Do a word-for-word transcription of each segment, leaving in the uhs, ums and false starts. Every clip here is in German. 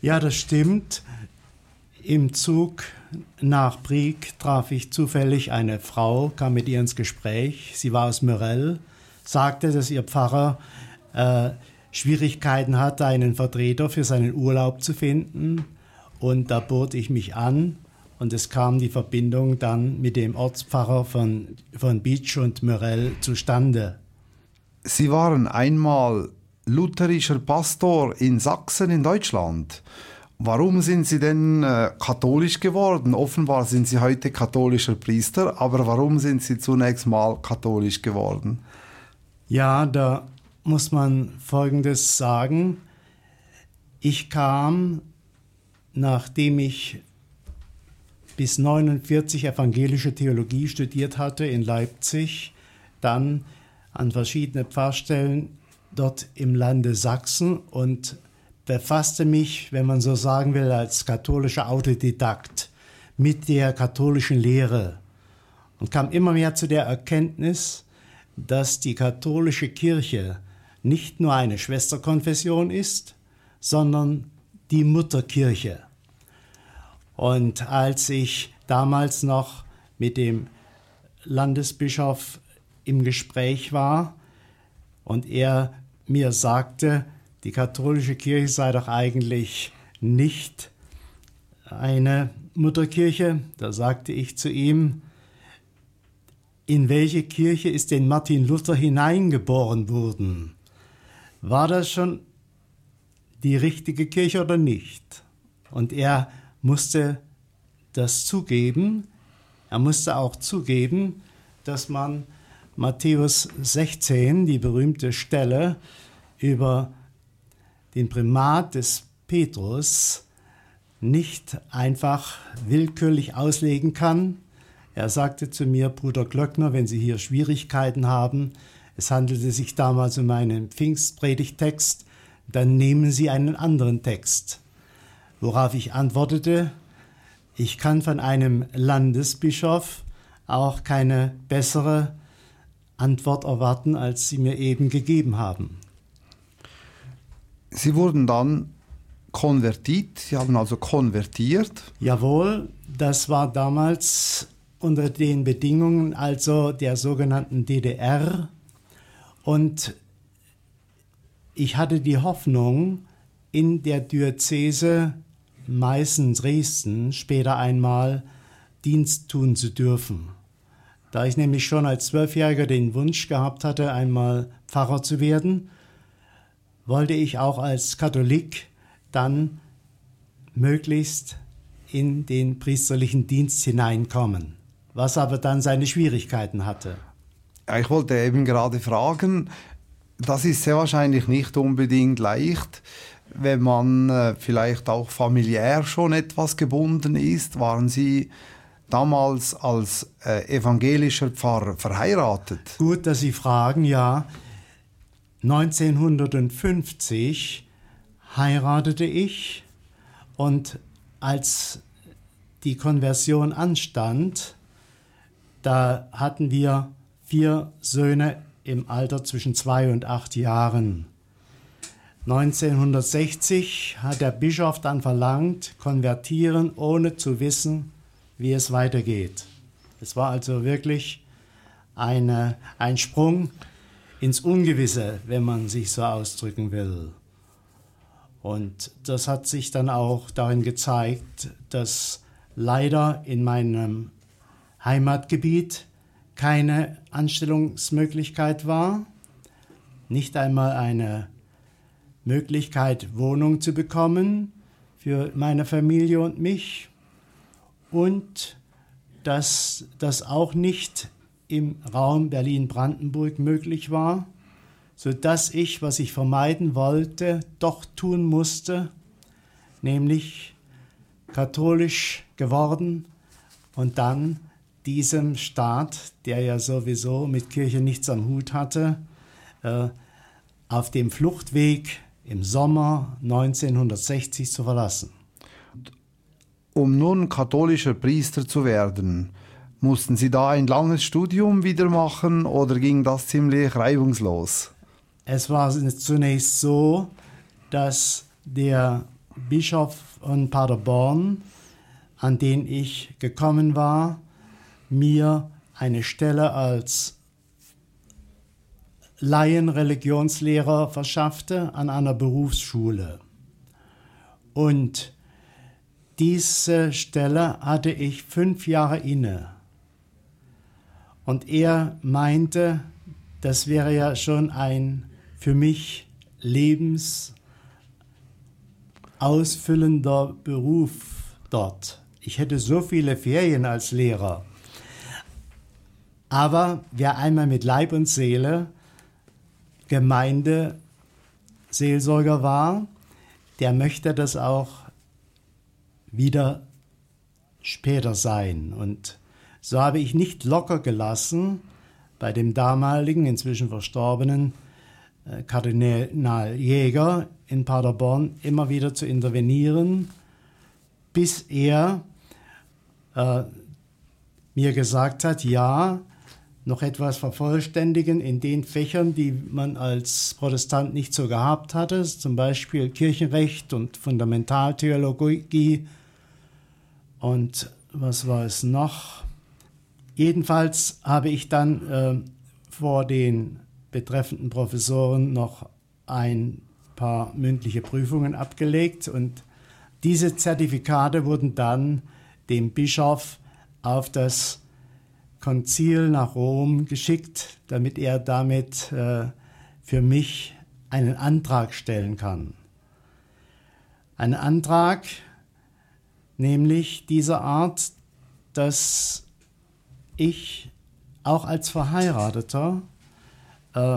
Ja, das stimmt. Im Zug nach Brieg traf ich zufällig eine Frau, kam mit ihr ins Gespräch. Sie war aus Mörel, sagte, dass ihr Pfarrer äh, Schwierigkeiten hatte, einen Vertreter für seinen Urlaub zu finden. Und da bot ich mich an und es kam die Verbindung dann mit dem Ortspfarrer von, von Bitsch und Mörel zustande. Sie waren einmal lutherischer Pastor in Sachsen in Deutschland. Warum sind Sie denn äh, katholisch geworden? Offenbar sind Sie heute katholischer Priester, aber warum sind Sie zunächst mal katholisch geworden? Ja, da muss man Folgendes sagen. Ich kam, nachdem ich bis neunundvierzig evangelische Theologie studiert hatte in Leipzig, dann an verschiedene Pfarrstellen dort im Lande Sachsen und befasste mich, wenn man so sagen will, als katholischer Autodidakt mit der katholischen Lehre und kam immer mehr zu der Erkenntnis, dass die katholische Kirche nicht nur eine Schwesterkonfession ist, sondern die Mutterkirche. Und als ich damals noch mit dem Landesbischof im Gespräch war und er mir sagte, die katholische Kirche sei doch eigentlich nicht eine Mutterkirche, da sagte ich zu ihm, in welche Kirche ist denn Martin Luther hineingeboren worden? War das schon die richtige Kirche oder nicht? Und er musste das zugeben. Er musste auch zugeben, dass man Matthäus sechzehn, die berühmte Stelle über den Primat des Petrus, nicht einfach willkürlich auslegen kann. Er sagte zu mir, Bruder Glöckner, wenn Sie hier Schwierigkeiten haben, es handelte sich damals um einen Pfingstpredigttext, dann nehmen Sie einen anderen Text. Worauf ich antwortete, ich kann von einem Landesbischof auch keine bessere Antwort erwarten, als Sie mir eben gegeben haben. Sie wurden dann konvertiert, Sie haben also konvertiert? Jawohl, das war damals unter den Bedingungen also der sogenannten D D R und ich hatte die Hoffnung, in der Diözese Meißen-Dresden später einmal Dienst tun zu dürfen. Da ich nämlich schon als Zwölfjähriger den Wunsch gehabt hatte, einmal Pfarrer zu werden, wollte ich auch als Katholik dann möglichst in den priesterlichen Dienst hineinkommen, was aber dann seine Schwierigkeiten hatte. Ich wollte eben gerade fragen, das ist sehr wahrscheinlich nicht unbedingt leicht, wenn man äh, vielleicht auch familiär schon etwas gebunden ist. Waren Sie damals als äh, evangelischer Pfarrer verheiratet? Gut, dass Sie fragen, ja. neunzehnhundertfünfzig heiratete ich und als die Konversion anstand, da hatten wir vier Söhne im Alter zwischen zwei und acht Jahren. neunzehnhundertsechzig hat der Bischof dann verlangt, konvertieren, ohne zu wissen, wie es weitergeht. Es war also wirklich eine, ein Sprung ins Ungewisse, wenn man sich so ausdrücken will. Und das hat sich dann auch darin gezeigt, dass leider in meinem Heimatgebiet keine Anstellungsmöglichkeit war, nicht einmal eine Möglichkeit, Wohnung zu bekommen für meine Familie und mich und dass das auch nicht im Raum Berlin-Brandenburg möglich war, sodass ich, was ich vermeiden wollte, doch tun musste, nämlich katholisch geworden und dann diesem Staat, der ja sowieso mit Kirche nichts am Hut hatte, äh, auf dem Fluchtweg im Sommer neunzehnhundertsechzig zu verlassen. Um nun katholischer Priester zu werden, mussten Sie da ein langes Studium wieder machen oder ging das ziemlich reibungslos? Es war zunächst so, dass der Bischof von Paderborn, an den ich gekommen war, mir eine Stelle als Laienreligionslehrer verschaffte an einer Berufsschule. Und diese Stelle hatte ich fünf Jahre inne. Und er meinte, das wäre ja schon ein für mich lebensausfüllender Beruf dort. Ich hätte so viele Ferien als Lehrer. Aber wer einmal mit Leib und Seele Gemeindeseelsorger war, der möchte das auch wieder später sein. Und so habe ich nicht locker gelassen, bei dem damaligen, inzwischen verstorbenen äh, Kardinal Jäger in Paderborn immer wieder zu intervenieren, bis er äh, mir gesagt hat, ja, noch etwas vervollständigen in den Fächern, die man als Protestant nicht so gehabt hatte, zum Beispiel Kirchenrecht und Fundamentaltheologie und was war es noch? Jedenfalls habe ich dann äh, vor den betreffenden Professoren noch ein paar mündliche Prüfungen abgelegt und diese Zertifikate wurden dann dem Bischof auf das Konzil nach Rom geschickt, damit er damit äh, für mich einen Antrag stellen kann. Ein Antrag, nämlich dieser Art, dass ich auch als Verheirateter äh,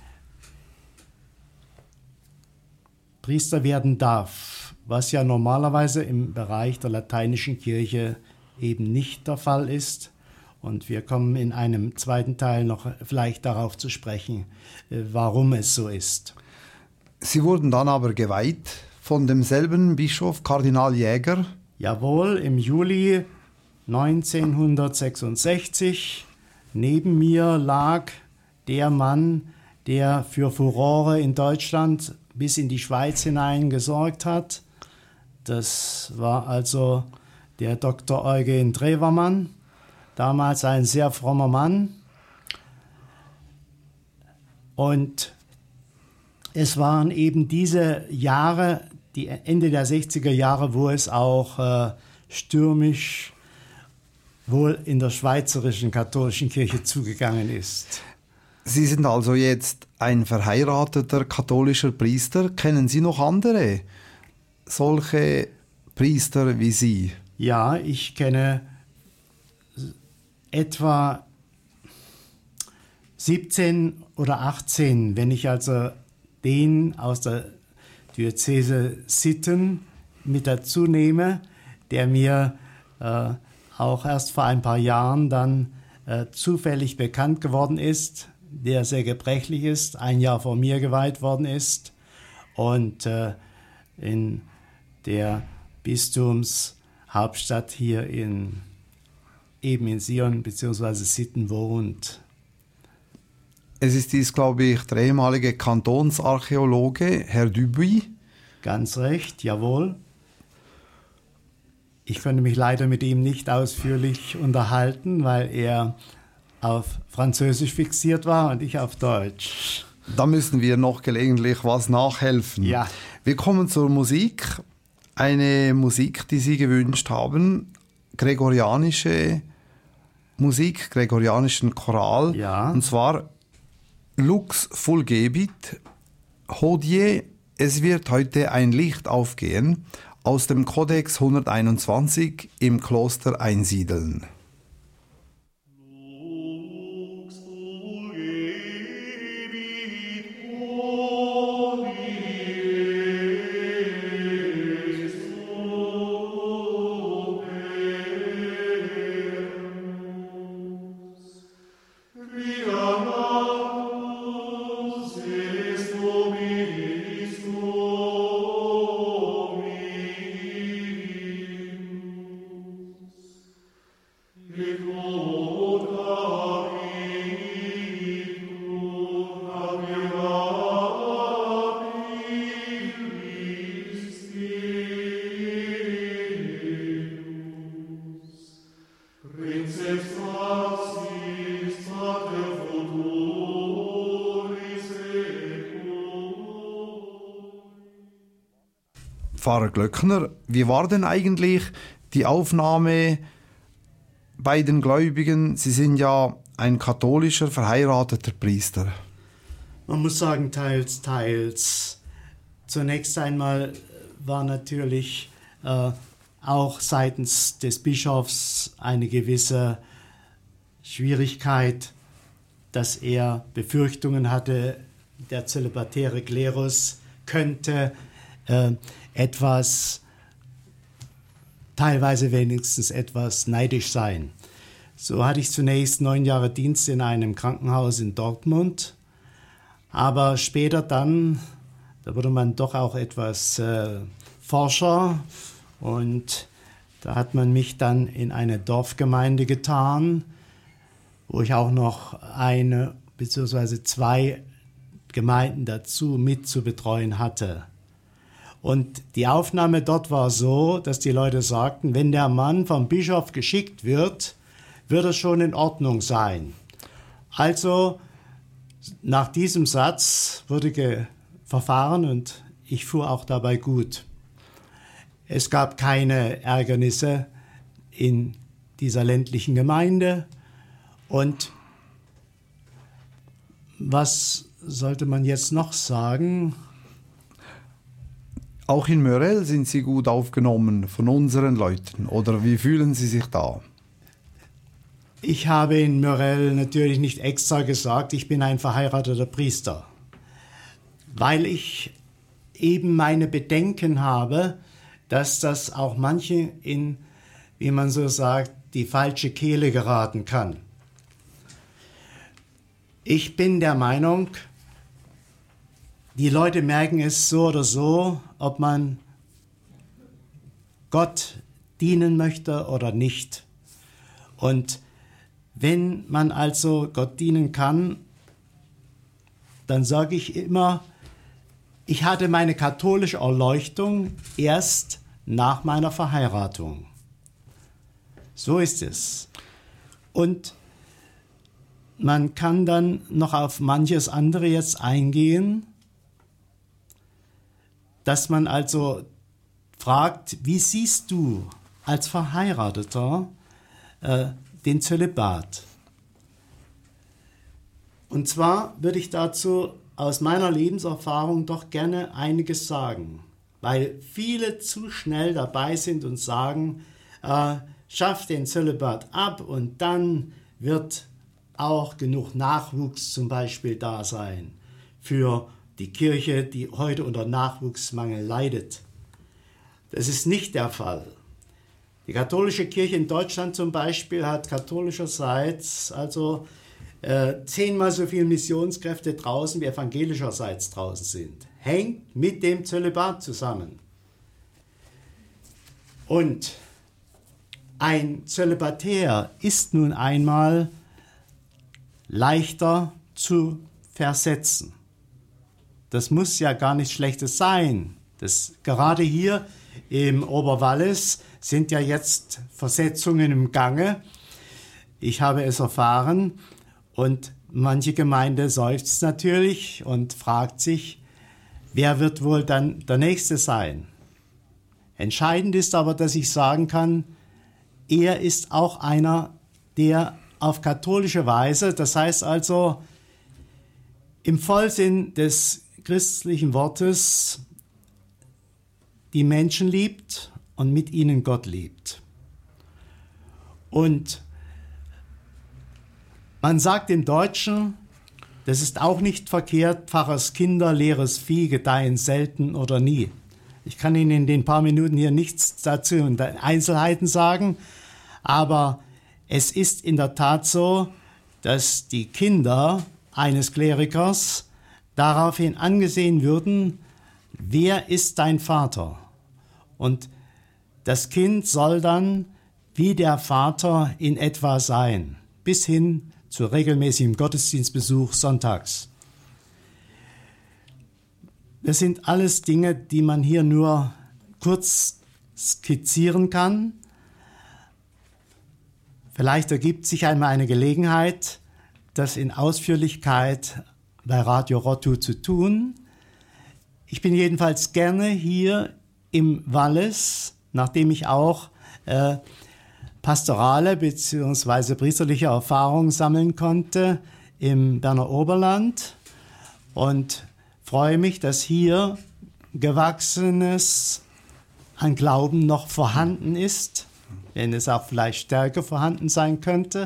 Priester werden darf, was ja normalerweise im Bereich der lateinischen Kirche eben nicht der Fall ist. Und wir kommen in einem zweiten Teil noch vielleicht darauf zu sprechen, warum es so ist. Sie wurden dann aber geweiht von demselben Bischof Kardinal Jäger? Jawohl, im Juli neunzehnhundertsechsundsechzig. Neben mir lag der Mann, der für Furore in Deutschland bis in die Schweiz hinein gesorgt hat. Das war also der Doktor Eugen Drewermann. Damals ein sehr frommer Mann. Und es waren eben diese Jahre, die Ende der sechziger Jahre, wo es auch äh, stürmisch wohl in der schweizerischen katholischen Kirche zugegangen ist. Sie sind also jetzt ein verheirateter katholischer Priester. Kennen Sie noch andere solche Priester wie Sie? Ja, ich kenne etwa siebzehn oder achtzehn, wenn ich also den aus der Diözese Sitten mit dazu nehme, der mir äh, auch erst vor ein paar Jahren dann äh, zufällig bekannt geworden ist, der sehr gebrechlich ist, ein Jahr vor mir geweiht worden ist und äh, in der Bistumshauptstadt hier in eben in Sion bzw. Sitten wohnt. Es ist dies, glaube ich, der ehemalige Kantonsarchäologe, Herr Dubuis. Ganz recht, jawohl. Ich konnte mich leider mit ihm nicht ausführlich unterhalten, weil er auf Französisch fixiert war und ich auf Deutsch. Da müssen wir noch gelegentlich was nachhelfen. Ja. Wir kommen zur Musik. Eine Musik, die Sie gewünscht haben, gregorianische Musik, gregorianischen Choral. Ja. Und zwar Lux fulgebit, Hodie, es wird heute ein Licht aufgehen, aus dem Kodex hunderteinundzwanzig im Kloster Einsiedeln. Pfarrer Glöckner, wie war denn eigentlich die Aufnahme bei den Gläubigen? Sie sind ja ein katholischer, verheirateter Priester. Man muss sagen, teils, teils. Zunächst einmal war natürlich äh, auch seitens des Bischofs eine gewisse Schwierigkeit, dass er Befürchtungen hatte, der zölibatäre Klerus könnte äh, etwas, teilweise wenigstens etwas neidisch sein. So hatte ich zunächst neun Jahre Dienst in einem Krankenhaus in Dortmund, aber später dann, da wurde man doch auch etwas äh, forscher und da hat man mich dann in eine Dorfgemeinde getan, wo ich auch noch eine bzw. zwei Gemeinden dazu mit zu betreuen hatte. Und die Aufnahme dort war so, dass die Leute sagten, wenn der Mann vom Bischof geschickt wird, wird es schon in Ordnung sein. Also nach diesem Satz wurde verfahren und ich fuhr auch dabei gut. Es gab keine Ärgernisse in dieser ländlichen Gemeinde. Und was sollte man jetzt noch sagen? Auch in Mörel sind Sie gut aufgenommen von unseren Leuten, oder wie fühlen Sie sich da? Ich habe in Mörel natürlich nicht extra gesagt, ich bin ein verheirateter Priester, weil ich eben meine Bedenken habe, dass das auch manche in, wie man so sagt, die falsche Kehle geraten kann. Ich bin der Meinung, die Leute merken es so oder so, ob man Gott dienen möchte oder nicht. Und wenn man also Gott dienen kann, dann sage ich immer, ich hatte meine katholische Erleuchtung erst nach meiner Verheiratung. So ist es. Und man kann dann noch auf manches andere jetzt eingehen, dass man also fragt, wie siehst du als Verheirateter äh, den Zölibat? Und zwar würde ich dazu aus meiner Lebenserfahrung doch gerne einiges sagen, weil viele zu schnell dabei sind und sagen, äh, schaff den Zölibat ab und dann wird auch genug Nachwuchs zum Beispiel da sein für die Kirche, die heute unter Nachwuchsmangel leidet. Das ist nicht der Fall. Die katholische Kirche in Deutschland zum Beispiel hat katholischerseits also äh, zehnmal so viele Missionskräfte draußen wie evangelischerseits draußen sind. Hängt mit dem Zölibat zusammen. Und ein Zölibatär ist nun einmal leichter zu versetzen. Das muss ja gar nichts Schlechtes sein. Das, gerade hier im Oberwallis sind ja jetzt Versetzungen im Gange. Ich habe es erfahren und manche Gemeinde seufzt natürlich und fragt sich, wer wird wohl dann der Nächste sein? Entscheidend ist aber, dass ich sagen kann, er ist auch einer, der auf katholische Weise, das heißt also im Vollsinn des christlichen Wortes, die Menschen liebt und mit ihnen Gott liebt. Und man sagt im Deutschen, das ist auch nicht verkehrt, Pfarrers Kinder, leeres Vieh gedeihen selten oder nie. Ich kann Ihnen in den paar Minuten hier nichts dazu und Einzelheiten sagen, aber es ist in der Tat so, dass die Kinder eines Klerikers daraufhin angesehen würden, wer ist dein Vater? Und das Kind soll dann wie der Vater in etwa sein, bis hin zu regelmäßigem Gottesdienstbesuch sonntags. Das sind alles Dinge, die man hier nur kurz skizzieren kann. Vielleicht ergibt sich einmal eine Gelegenheit, das in Ausführlichkeit bei Radio Rottu zu tun. Ich bin jedenfalls gerne hier im Wallis, nachdem ich auch äh, pastorale bzw. priesterliche Erfahrungen sammeln konnte im Berner Oberland und freue mich, dass hier Gewachsenes an Glauben noch vorhanden ist, wenn es auch vielleicht stärker vorhanden sein könnte.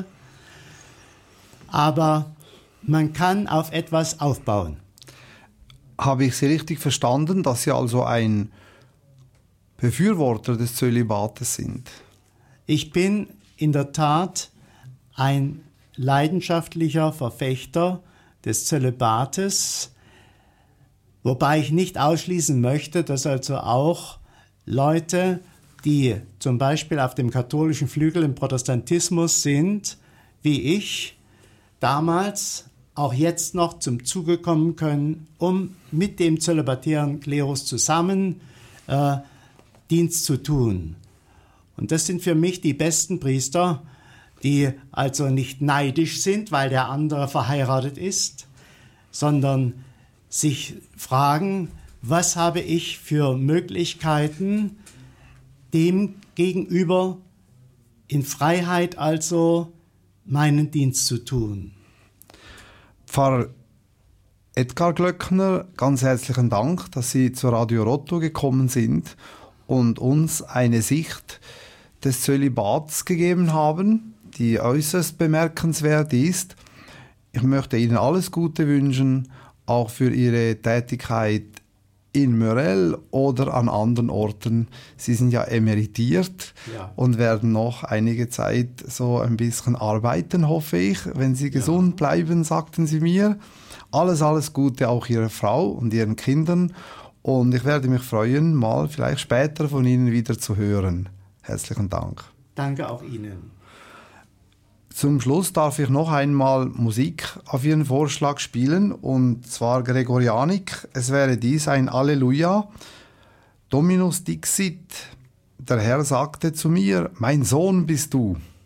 Aber man kann auf etwas aufbauen. Habe ich Sie richtig verstanden, dass Sie also ein Befürworter des Zölibates sind? Ich bin in der Tat ein leidenschaftlicher Verfechter des Zölibates, wobei ich nicht ausschließen möchte, dass also auch Leute, die zum Beispiel auf dem katholischen Flügel im Protestantismus sind, wie ich, damals auch jetzt noch zum Zuge kommen können, um mit dem zölibatären Klerus zusammen äh, Dienst zu tun. Und das sind für mich die besten Priester, die also nicht neidisch sind, weil der andere verheiratet ist, sondern sich fragen, was habe ich für Möglichkeiten, dem gegenüber in Freiheit also meinen Dienst zu tun. Pfarrer Edgar Glöckner, ganz herzlichen Dank, dass Sie zu Radio Rotto gekommen sind und uns eine Sicht des Zölibats gegeben haben, die äußerst bemerkenswert ist. Ich möchte Ihnen alles Gute wünschen, auch für Ihre Tätigkeit in Mörel oder an anderen Orten. Sie sind ja emeritiert, ja, und werden noch einige Zeit so ein bisschen arbeiten, hoffe ich. Wenn Sie gesund, ja, bleiben, sagten Sie mir. Alles, alles Gute auch Ihrer Frau und Ihren Kindern. Und ich werde mich freuen, mal vielleicht später von Ihnen wieder zu hören. Herzlichen Dank. Danke auch Ihnen. Zum Schluss darf ich noch einmal Musik auf Ihren Vorschlag spielen, und zwar Gregorianik. Es wäre dies ein Alleluja. Dominus dixit. Der Herr sagte zu mir, mein Sohn bist du.